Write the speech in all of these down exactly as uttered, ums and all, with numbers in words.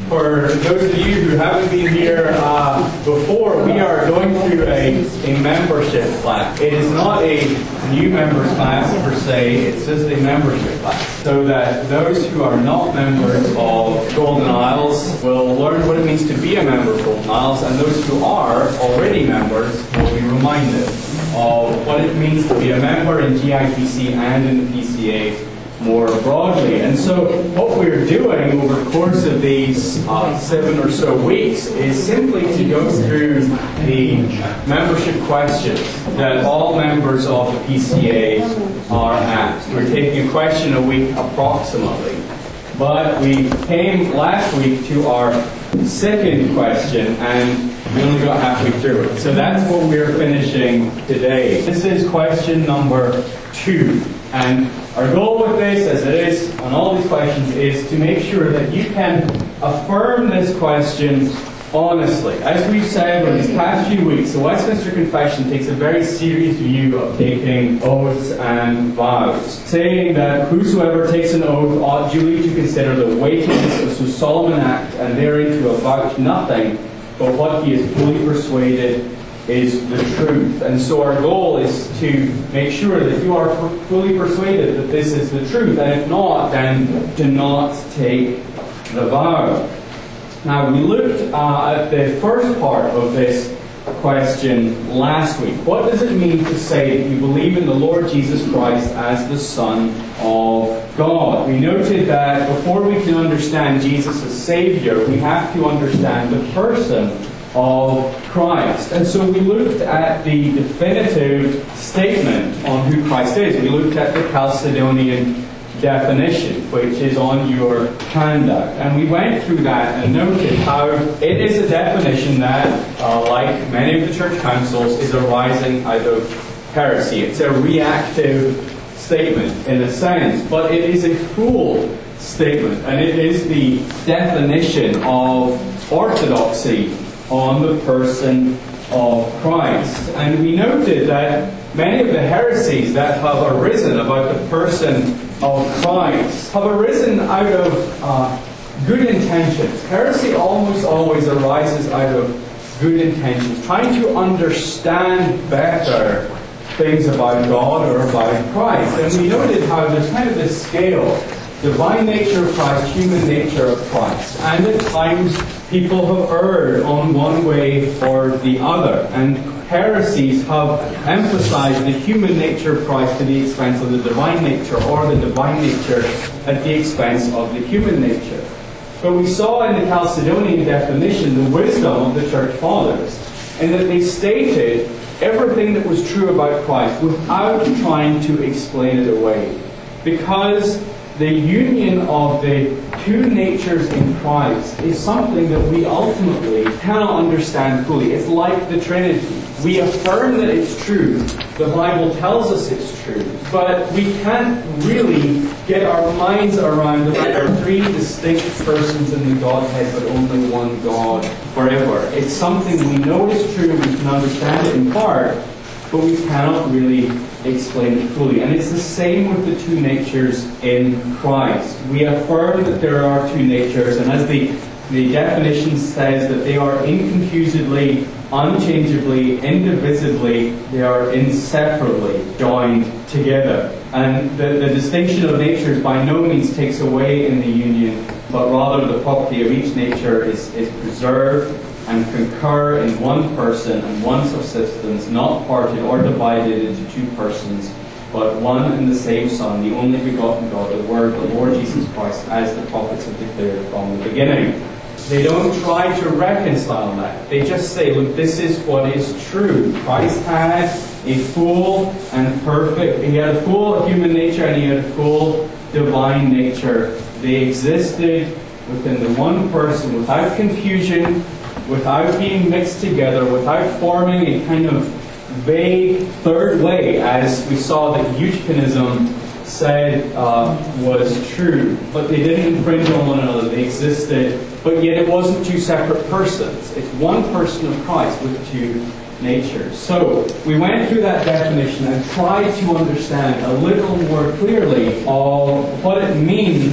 For those of you who haven't been here uh, before, we are going through a, a membership class. It is not a new members class per se, it's just a membership class. So that those who are not members of Golden Isles will learn what it means to be a member of Golden Isles, and those who are already members will be reminded of what it means to be a member in G I P C and in the P C A more broadly. And so what we're doing over the course of these uh, seven or so weeks is simply to go through the membership questions that all members of the P C A are asked. We're taking a question a week approximately. But we came last week to our second question and we only got halfway through it. So that's what we're finishing today. This is question number two. And our goal with this, as it is on all these questions, is to make sure that you can affirm this question honestly. As we've said in these past few weeks, the Westminster Confession takes a very serious view of taking oaths and vows, saying that whosoever takes an oath ought duly to consider the weightiness of so solemn an act, and therein to avouch nothing but what he is fully persuaded is the truth. And so our goal is to make sure that you are fully persuaded that this is the truth, and if not, then do not take the vow. Now, we looked uh, at the first part of this question last week. What does it mean to say that you believe in the Lord Jesus Christ as the Son of God? We noted that before we can understand Jesus as Savior, we have to understand the person of Christ. And so we looked at the definitive statement on who Christ is. We looked at the Chalcedonian definition, which is on your handout. And we went through that and noted how it is a definition that, uh, like many of the church councils, is arising out of heresy. It's a reactive statement in a sense, but it is a full statement, and it is the definition of orthodoxy on the person of Christ. And we noted that many of the heresies that have arisen about the person of Christ have arisen out of uh, good intentions. Heresy almost always arises out of good intentions, trying to understand better things about God or about Christ. And we noted how there's kind of this scale: divine nature of Christ, human nature of Christ. And at times people have erred on one way or the other. And heresies have emphasized the human nature of Christ to the expense of the divine nature, or the divine nature at the expense of the human nature. But we saw in the Chalcedonian definition the wisdom of the Church Fathers, in that they stated everything that was true about Christ without trying to explain it away. Because the union of the two natures in Christ is something that we ultimately cannot understand fully. It's like the Trinity. We affirm that it's true. The Bible tells us it's true. But we can't really get our minds around that there are three distinct persons in the Godhead, but only one God forever. It's something we know is true, we can understand it in part, but we cannot really explain it fully. And it's the same with the two natures in Christ. We affirm that there are two natures, and as the, the definition says, that they are inconfusedly, unchangeably, indivisibly, they are inseparably joined together. And the, the distinction of natures by no means takes away in the union, but rather the property of each nature is, is preserved and concur in one person and one subsistence, not parted or divided into two persons, but one and the same Son, the only begotten God, the Word, the Lord Jesus Christ, as the prophets have declared from the beginning. They don't try to reconcile that. They just say, look, this is what is true. Christ had a full and perfect, he had a full human nature and he had a full divine nature. They existed within the one person without confusion, without being mixed together, without forming a kind of vague third way, as we saw that Eutychianism said uh, was true. But they didn't infringe on one another. They existed, but yet it wasn't two separate persons. It's one person of Christ with two natures. So we went through that definition and tried to understand a little more clearly of what it means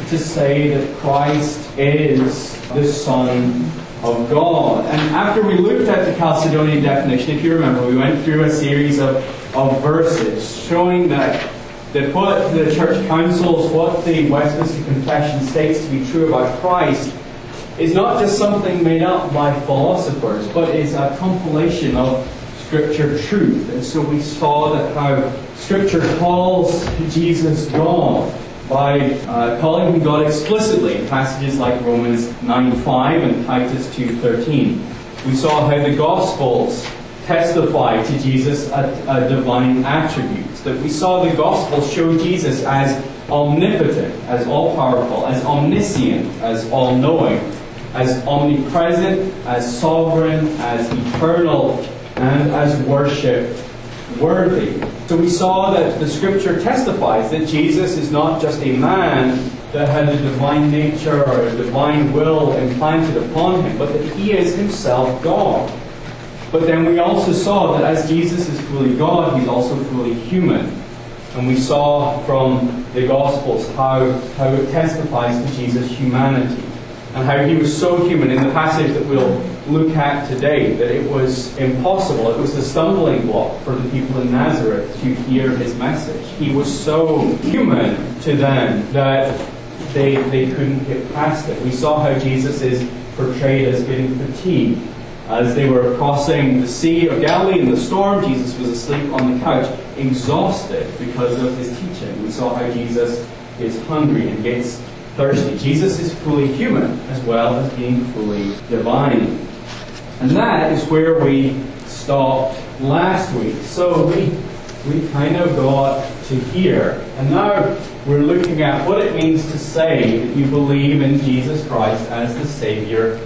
to say that Christ is the Son of God. And after we looked at the Chalcedonian definition, if you remember, we went through a series of, of verses showing that, that what the church councils, what the Westminster Confession states to be true about Christ is not just something made up by philosophers, but is a compilation of Scripture truth. And so we saw that how Scripture calls Jesus God by uh, calling him God explicitly in passages like Romans nine five and Titus two thirteen. We saw how the Gospels testify to Jesus a, a divine attributes. That we saw the Gospels show Jesus as omnipotent, as all-powerful, as omniscient, as all-knowing, as omnipresent, as sovereign, as eternal, and as worship worthy. So we saw that the Scripture testifies that Jesus is not just a man that had a divine nature or a divine will implanted upon him, but that he is himself God. But then we also saw that as Jesus is fully God, he's also fully human. And we saw from the Gospels how, how it testifies to Jesus' humanity, and how he was so human in the passage that we'll look at today that it was impossible. It was the stumbling block for the people in Nazareth to hear his message. He was so human to them that they, they couldn't get past it. We saw how Jesus is portrayed as getting fatigued. As they were crossing the Sea of Galilee in the storm, Jesus was asleep on the couch, exhausted because of his teaching. We saw how Jesus is hungry and gets thirsty. Jesus is fully human as well as being fully divine. And that is where we stopped last week. So we, we kind of got to here. And now we're looking at what it means to say that you believe in Jesus Christ as the Savior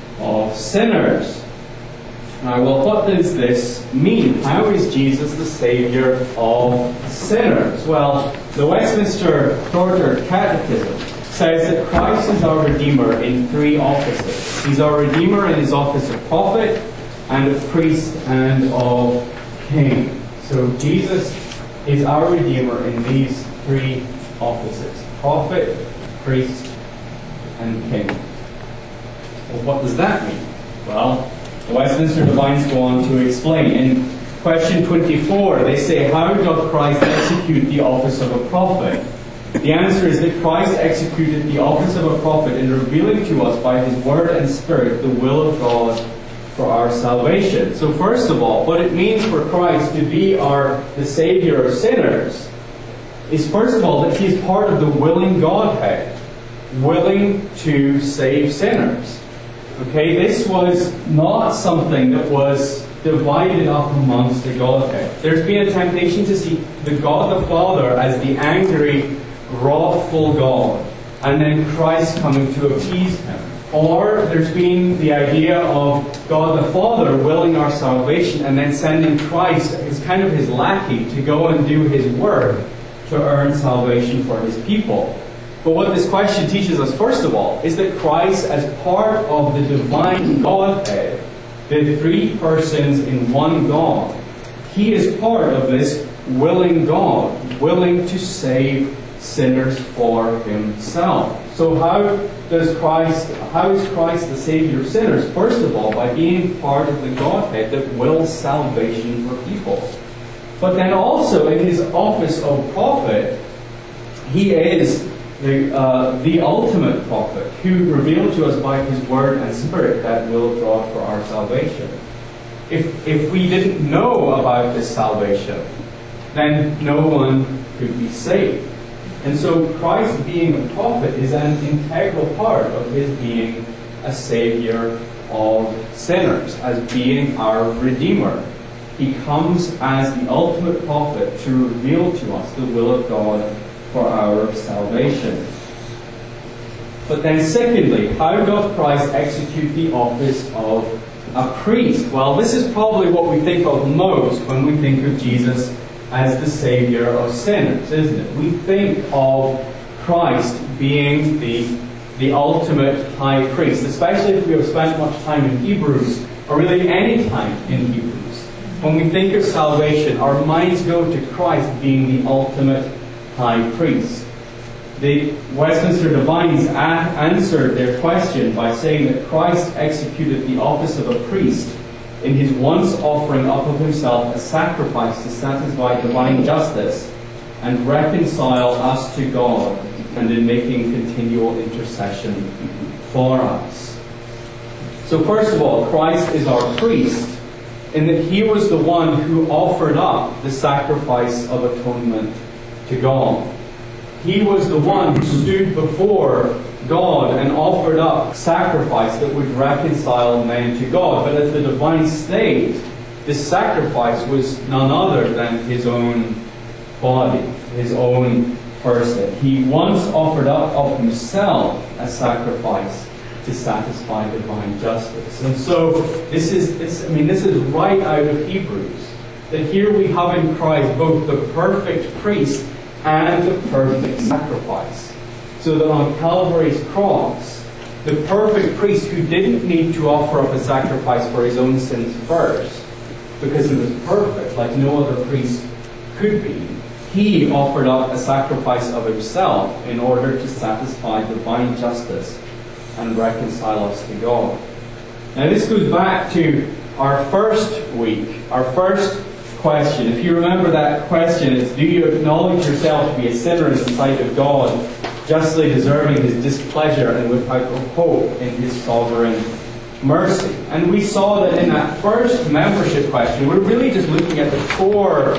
of sinners. Now, well, what does this mean? How is Jesus the Savior of sinners? Well, the Westminster Shorter Catechism says that Christ is our Redeemer in three offices. He's our Redeemer in his office of prophet, and of priest, and of king. So Jesus is our Redeemer in these three offices: prophet, priest, and king. Well, what does that mean? Well, the Westminster Divines go on to explain. In question twenty-four, they say, how doth Christ execute the office of a prophet? The answer is that Christ executed the office of a prophet in revealing to us by his word and spirit the will of God for our salvation. So first of all, what it means for Christ to be our the Savior of sinners is first of all that he is part of the willing Godhead, willing to save sinners. Okay, this was not something that was divided up amongst the Godhead. There's been a temptation to see the God the Father as the angry, wrathful God, and then Christ coming to appease him. Or there's been the idea of God the Father willing our salvation and then sending Christ as kind of his lackey to go and do his work to earn salvation for his people. But what this question teaches us, first of all, is that Christ, as part of the divine Godhead, the three persons in one God, he is part of this willing God, willing to save sinners for himself. So how does Christ, how is Christ the Savior of sinners? First of all, by being part of the Godhead that wills salvation for people. But then also in his office of prophet, he is the, uh, the ultimate prophet who revealed to us by his word and spirit that will of God for our salvation. If, if we didn't know about this salvation, then no one could be saved. And so Christ being a prophet is an integral part of his being a Savior of sinners, as being our Redeemer. He comes as the ultimate prophet to reveal to us the will of God for our salvation. But then secondly, how doth Christ execute the office of a priest? Well, this is probably what we think of most when we think of Jesus as the Savior of sinners, isn't it? We think of Christ being the, the ultimate high priest, especially if we have spent much time in Hebrews, or really any time in Hebrews. When we think of salvation, our minds go to Christ being the ultimate high priest. The Westminster Divines a- answered their question by saying that Christ executed the office of a priest in his once offering up of himself a sacrifice to satisfy divine justice and reconcile us to God, and in making continual intercession for us. So first of all, Christ is our priest in that he was the one who offered up the sacrifice of atonement to God. He was the one who stood before God and offered up sacrifice that would reconcile man to God. But as the divine state, this sacrifice was none other than his own body, his own person. He once offered up of himself a sacrifice to satisfy divine justice. And so this is, it's, I mean, this is right out of Hebrews. That here we have in Christ both the perfect priest and the perfect sacrifice. So that on Calvary's cross, the perfect priest who didn't need to offer up a sacrifice for his own sins first, because he was perfect, like no other priest could be, he offered up a sacrifice of himself in order to satisfy divine justice and reconcile us to God. Now this goes back to our first week, our first question. If you remember that question, it's, do you acknowledge yourself to be a sinner in the sight of God, justly deserving his displeasure and without hope in his sovereign mercy? And we saw that in that first membership question, we're really just looking at the core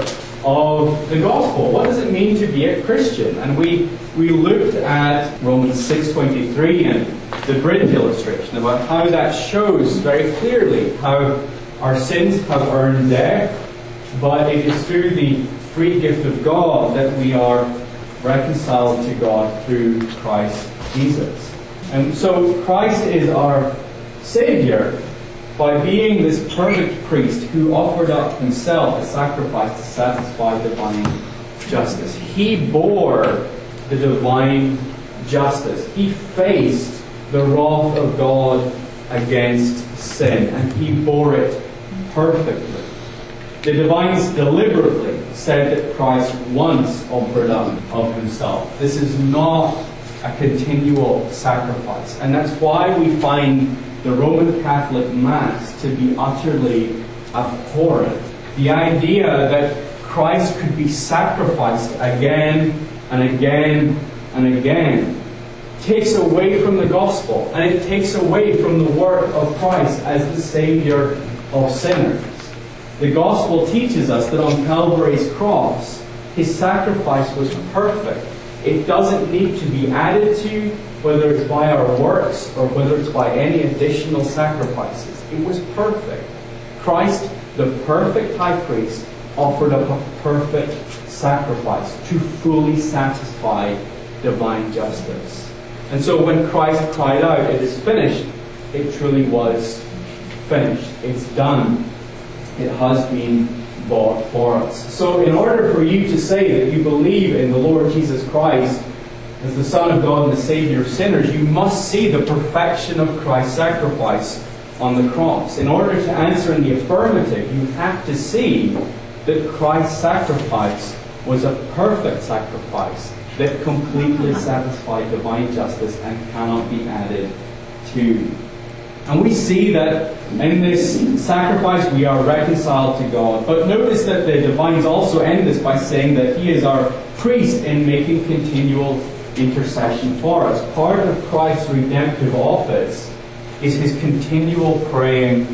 of the gospel. What does it mean to be a Christian? And we, we looked at Romans six twenty-three and the bridge illustration about how that shows very clearly how our sins have earned death, but it is through the free gift of God that we are reconciled to God through Christ Jesus. And so Christ is our Savior by being this perfect priest who offered up himself a sacrifice to satisfy divine justice. He bore the divine justice. He faced the wrath of God against sin, and he bore it perfectly. The divines deliberately said that Christ once offered up of himself. This is not a continual sacrifice. And that's why we find the Roman Catholic Mass to be utterly abhorrent. The idea that Christ could be sacrificed again and again and again takes away from the gospel, and it takes away from the work of Christ as the Savior of sinners. The gospel teaches us that on Calvary's cross, his sacrifice was perfect. It doesn't need to be added to, whether it's by our works or whether it's by any additional sacrifices. It was perfect. Christ, the perfect high priest, offered up a perfect sacrifice to fully satisfy divine justice. And so when Christ cried out, "It is finished," it truly was finished. It's done. It has been bought for us. So in order for you to say that you believe in the Lord Jesus Christ as the Son of God and the Savior of sinners, you must see the perfection of Christ's sacrifice on the cross. In order to answer in the affirmative, you have to see that Christ's sacrifice was a perfect sacrifice that completely satisfied divine justice and cannot be added to. And we see that in this sacrifice we are reconciled to God. But notice that the divines also end this by saying that he is our priest in making continual intercession for us. Part of Christ's redemptive office is his continual praying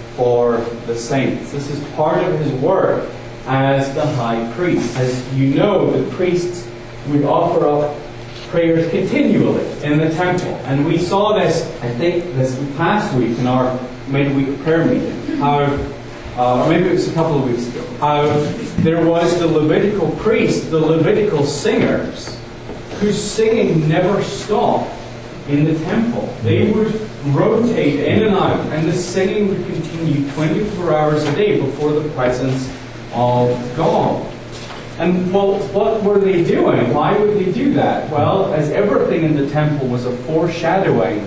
for the saints. This is part of his work as the high priest. As you know, the priests would offer up prayers continually in the temple. And we saw this, I think, this past week in our midweek prayer meeting, how, uh, or maybe it was a couple of weeks ago, how there was the Levitical priests, the Levitical singers, whose singing never stopped in the temple. They would rotate in and out, and the singing would continue twenty-four hours a day before the presence of God. And well, what were they doing? Why would they do that? Well, as everything in the temple was a foreshadowing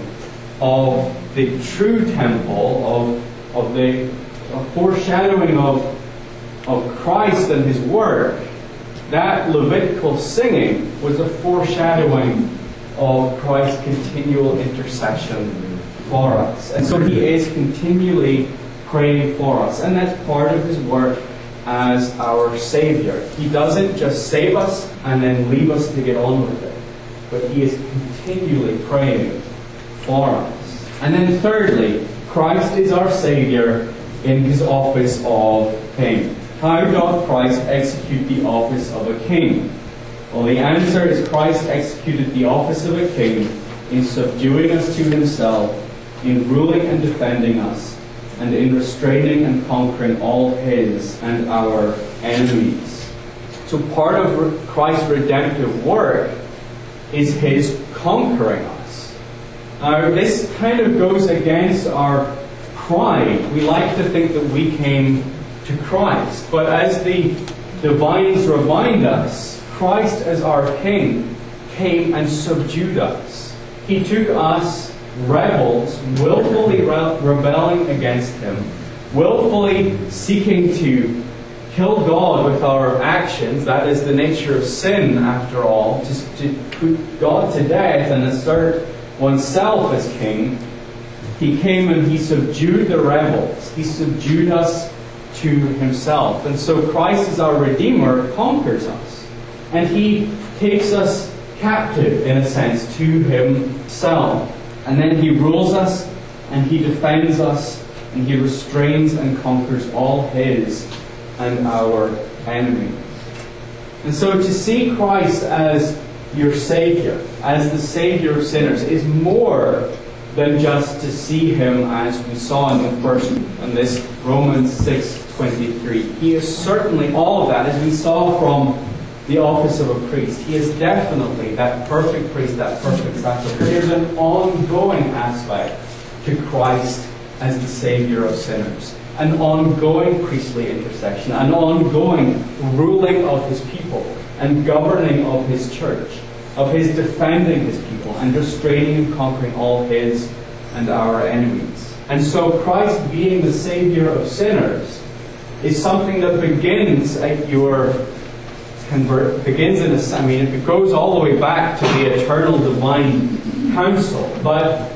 of the true temple, of of the a foreshadowing of of Christ and his work, that Levitical singing was a foreshadowing of Christ's continual intercession for us. And so he is continually praying for us. And that's part of his work as our Savior. He doesn't just save us and then leave us to get on with it, but he is continually praying for us. And then thirdly, Christ is our Savior in his office of King. How doth Christ execute the office of a king? Well, the answer is Christ executed the office of a king in subduing us to himself, in ruling and defending us, and in restraining and conquering all his and our enemies. So part of Christ's redemptive work is his conquering us. Now, this kind of goes against our pride. We like to think that we came to Christ. But as the divines remind us, Christ as our King came and subdued us. He took us, rebels, willfully re- rebelling against him, willfully seeking to kill God with our actions. That is the nature of sin, after all, just to put God to death and assert oneself as king. He came and he subdued the rebels. He subdued us to himself. And so Christ as our Redeemer conquers us. And he takes us captive, in a sense, to himself. And then he rules us, and he defends us, and he restrains and conquers all his and our enemies. And so to see Christ as your Savior, as the Savior of sinners, is more than just to see him as we saw in the first, in this Romans six twenty-three. He is certainly all of that, as we saw from the office of a priest. He is definitely that perfect priest, that perfect sacrifice. There's an ongoing aspect to Christ as the Savior of sinners. An ongoing priestly intercession, an ongoing ruling of his people and governing of his church, of his defending his people and restraining and conquering all his and our enemies. And so Christ being the Savior of sinners is something that begins at your convert, begins in a, I mean, it goes all the way back to the eternal divine counsel, but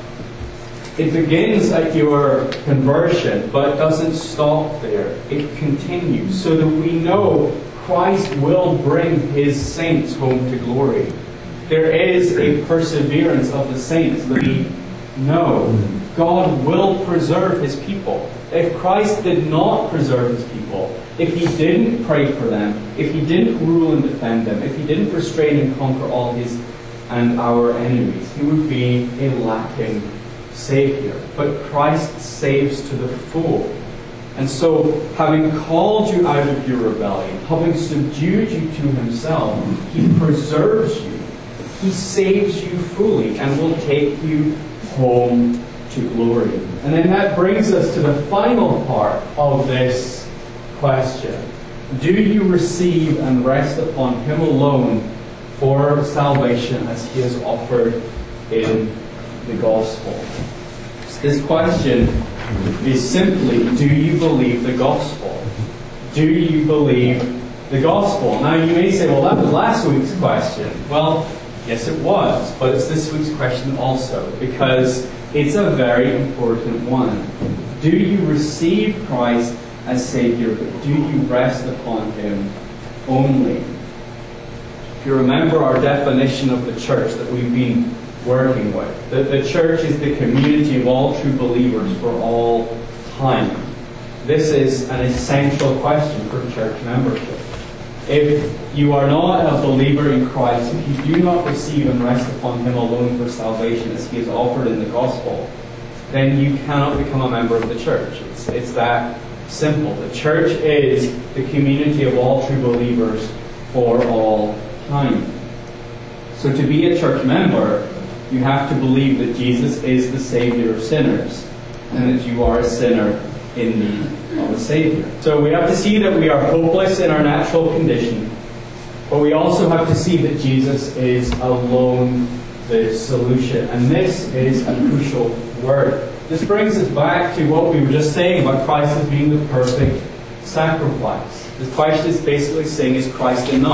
it begins at your conversion, but doesn't stop there. It continues, so that we know Christ will bring his saints home to glory. There is a perseverance of the saints that we know. God will preserve his people. If Christ did not preserve his people, if he didn't pray for them, if he didn't rule and defend them, if he didn't restrain and conquer all his and our enemies, he would be a lacking Savior. But Christ saves to the full. And so, having called you out of your rebellion, having subdued you to himself, he preserves you. He saves you fully and will take you home to glory. And then that brings us to the final part of this question. Do you receive and rest upon him alone for salvation as he has offered in the gospel? This question is simply, do you believe the gospel? Do you believe the gospel? Now you may say, well, that was last week's question. Well, yes it was, but it's this week's question also, because it's a very important one. Do you receive Christ as Savior, but do you rest upon him only? If you remember our definition of the church that we've been working with, that the church is the community of all true believers for all time. This is an essential question for church membership. If you are not a believer in Christ, if you do not receive and rest upon him alone for salvation as he is offered in the gospel, then you cannot become a member of the church. It's, it's that simple. The church is the community of all true believers for all time. So to be a church member, you have to believe that Jesus is the Savior of sinners and that you are a sinner in need of a Savior. So we have to see that we are hopeless in our natural condition, but we also have to see that Jesus is alone the solution. And this is a crucial word. This brings us back to what we were just saying about Christ as being the perfect sacrifice. The question is basically saying, is Christ enough?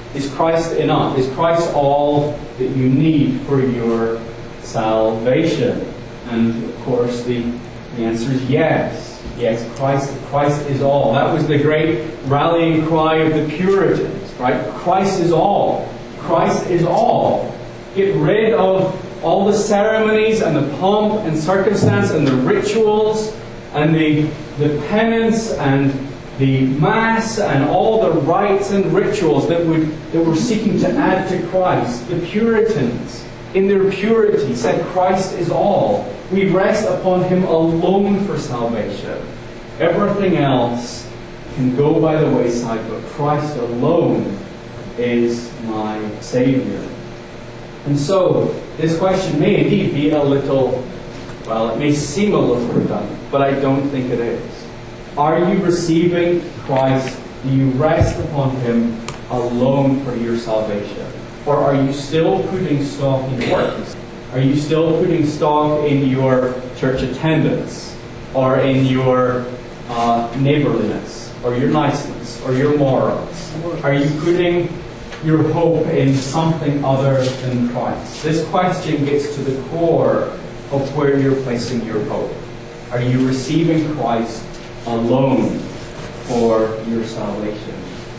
Is Christ enough? Is Christ all that you need for your salvation? And of course the, the answer is yes. Yes, Christ, Christ is all. That was the great rallying cry of the Puritans, right? Christ is all. Christ is all. Get rid of all the ceremonies and the pomp and circumstance and the rituals and the, the penance and the Mass and all the rites and rituals that, would, that were seeking to add to Christ. The Puritans, in their purity, said Christ is all. We rest upon Him alone for salvation. Everything else can go by the wayside, but Christ alone is my Saviour. And so, this question may indeed be a little, well, it may seem a little redundant, but I don't think it is. Are you receiving Christ? Do you rest upon Him alone for your salvation? Or are you still putting stock in works? Are you still putting stock in your church attendance? Or in your uh, neighborliness? Or your niceness? Or your morals? Are you putting your hope in something other than Christ? This question gets to the core of where you're placing your hope. Are you receiving Christ alone for your salvation?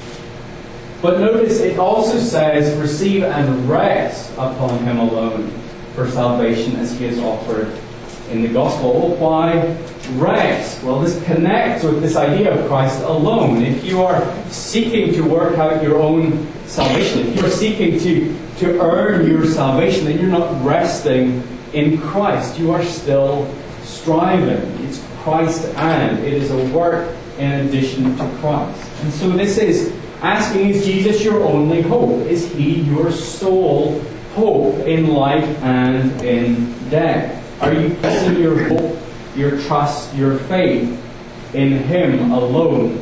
But notice it also says, receive and rest upon Him alone for salvation as He has offered in the gospel. Well, why rest? Well, this connects with this idea of Christ alone. If you are seeking to work out your own salvation, if you're seeking to, to earn your salvation, then you're not resting in Christ. You are still striving. It's Christ and. It is a work in addition to Christ. And so this is asking, is Jesus your only hope? Is He your sole hope in life and in death? Are you placing your hope, your trust, your faith in Him alone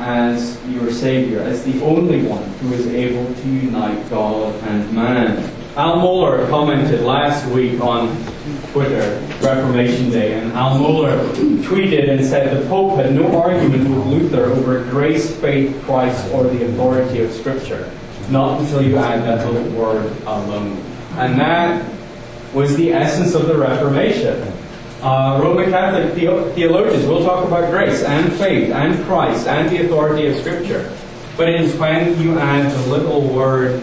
as your Saviour, as the only one who is able to unite God and man? Al Mohler commented last week on Twitter, Reformation Day, and Al Mohler tweeted and said, the Pope had no argument with Luther over grace, faith, Christ, or the authority of Scripture. Not until you add that little word alone. And that was the essence of the Reformation. Uh, Roman Catholic the- theologians will talk about grace and faith and Christ and the authority of Scripture. But it is when you add the little word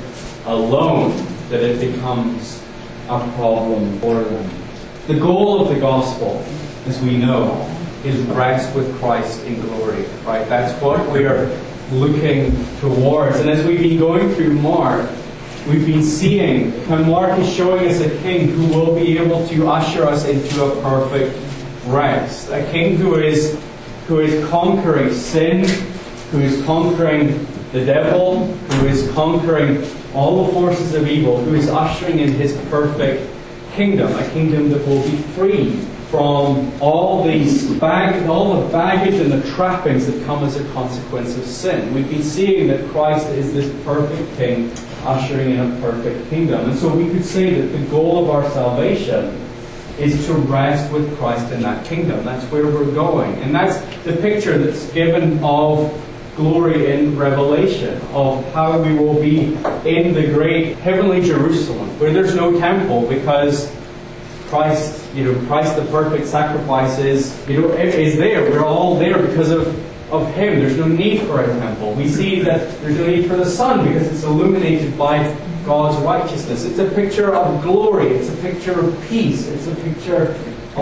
alone that it becomes a problem for them. The goal of the gospel, as we know, is rest with Christ in glory. Right? That's what we are looking towards. And as we've been going through Mark, we've been seeing how Mark is showing us a king who will be able to usher us into a perfect rest. A king who is who is conquering sin, who is conquering the devil, who is conquering all the forces of evil, who is ushering in His perfect kingdom, a kingdom that will be free from all these bag, all the baggage and the trappings that come as a consequence of sin. We've been seeing that Christ is this perfect King, ushering in a perfect kingdom. And so we could say that the goal of our salvation is to rest with Christ in that kingdom. That's where we're going. And that's the picture that's given of glory in Revelation, of how we will be in the great heavenly Jerusalem, where there's no temple, because Christ, you know, Christ the perfect sacrifice is, you know, is there. We're all there because of, of Him. There's no need for a temple. We see that there's no need for the sun because it's illuminated by God's righteousness. It's a picture of glory. It's a picture of peace. It's a picture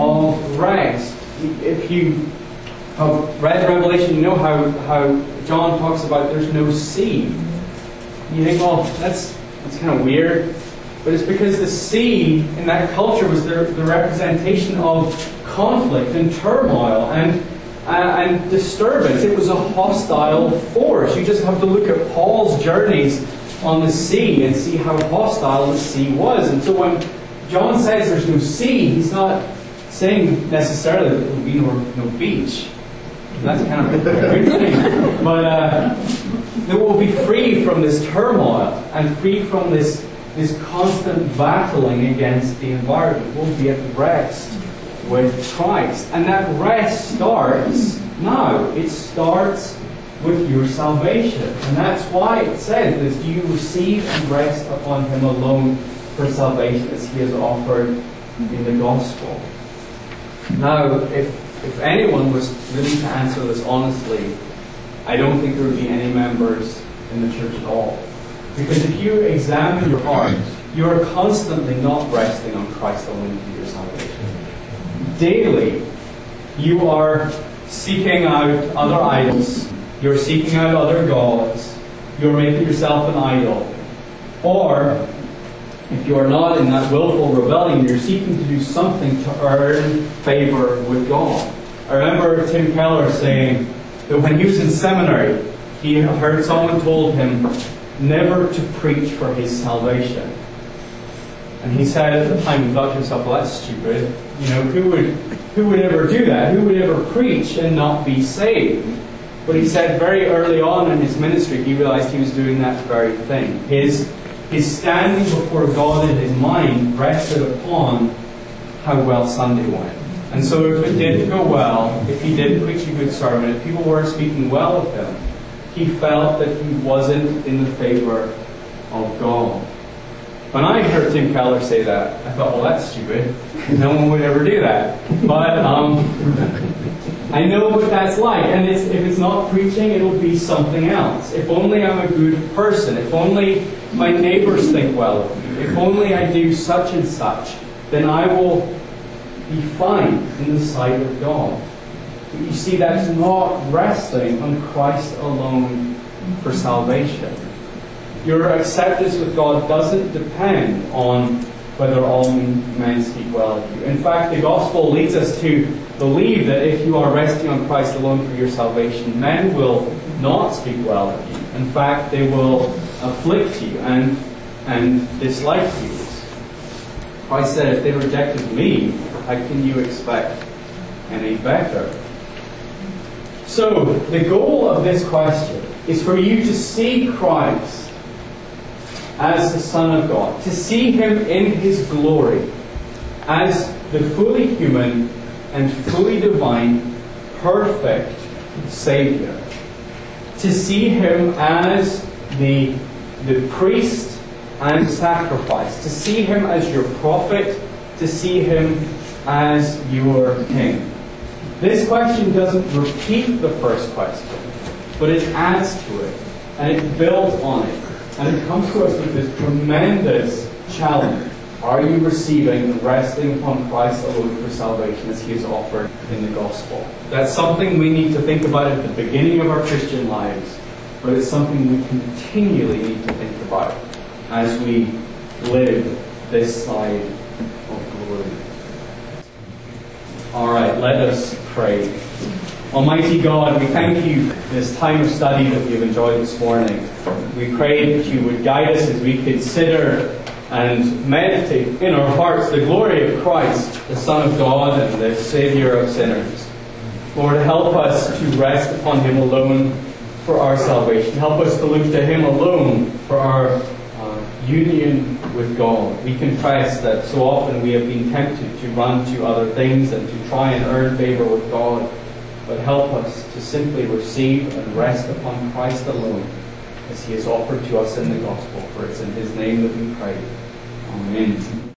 of rest. If you have read Revelation, you know how, how John talks about there's no sea. You think, well, that's, that's kind of weird. But it's because the sea in that culture was the, the representation of conflict and turmoil and, uh, and disturbance. It was a hostile force. You just have to look at Paul's journeys on the sea and see how hostile the sea was. And so when John says there's no sea, he's not saying necessarily that there will be no, no beach. That's kind of a weird thing. But uh, that we'll be free from this turmoil and free from this, this constant battling against the environment. We'll be at rest with Christ. And that rest starts now. It starts with your salvation. And that's why it says this, do you receive and rest upon him alone for salvation as he has offered in the gospel. Now, if, if anyone was really to answer this honestly, I don't think there would be any members in the church at all. Because if you examine your heart, you are constantly not resting on Christ alone for your salvation. Daily, you are seeking out other idols. You're seeking out other gods. You're making yourself an idol. Or, if you are not in that willful rebellion, you're seeking to do something to earn favor with God. I remember Tim Keller saying that when he was in seminary, he heard someone told him never to preach for his salvation. And he said at the time, he thought to himself, well, that's stupid. You know, who would, who would ever do that? Who would ever preach and not be saved? But he said very early on in his ministry, he realized he was doing that very thing. His, his standing before God in his mind rested upon how well Sunday went. And so if it didn't go well, if he didn't preach a good sermon, if people weren't speaking well of him, he felt that he wasn't in the favor of God. When I heard Tim Keller say that, I thought, well, that's stupid. No one would ever do that. But um, I know what that's like. And it's, if it's not preaching, it'll be something else. If only I'm a good person. If only my neighbors think well of me. If only I do such and such, then I will be fine in the sight of God. But you see, that's not resting on Christ alone for salvation. Your acceptance with God doesn't depend on whether all men speak well of you. In fact, the gospel leads us to believe that if you are resting on Christ alone for your salvation, men will not speak well of you. In fact, they will afflict you and, and dislike you. Christ said, if they rejected me, how can you expect any better? So, the goal of this question is for you to see Christ as the Son of God, to see Him in His glory, as the fully human and fully divine, perfect Savior. To see Him as the, the priest and sacrifice. To see Him as your prophet. To see Him as your King. This question doesn't repeat the first question, but it adds to it, and it builds on it. And it comes to us with this tremendous challenge. Are you receiving and resting upon Christ alone for salvation as He is offered in the gospel? That's something we need to think about at the beginning of our Christian lives, but it's something we continually need to think about as we live this side of glory. Alright, let us pray. Almighty God, we thank you for this time of study that we've enjoyed this morning. We pray that you would guide us as we consider and meditate in our hearts the glory of Christ, the Son of God and the Savior of sinners. Lord, help us to rest upon Him alone for our salvation. Help us to look to Him alone for our uh, union with God. We confess that so often we have been tempted to run to other things and to try and earn favor with God. But help us to simply receive and rest upon Christ alone as He is offered to us in the gospel. For it's in His name that we pray. Amen.